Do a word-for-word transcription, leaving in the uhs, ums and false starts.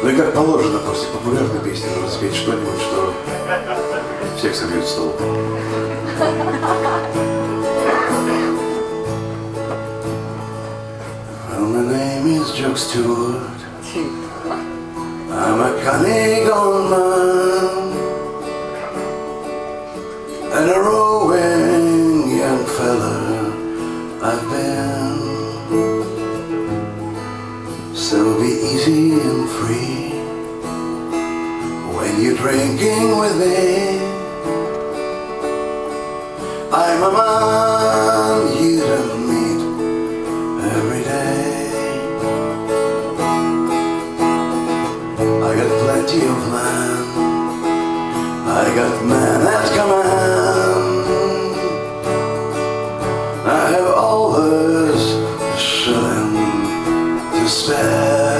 Ну и как положено после популярной песни нужно спеть что-нибудь, что всех собьет с толку. Well, my name is Jock Stewart. I'm a cunning old man and a roving young fella I've been. So be easy and free when you're drinking with me. I'm a man you don't meet every day. I got plenty of land, I got men at command. I have always a shilling to spare.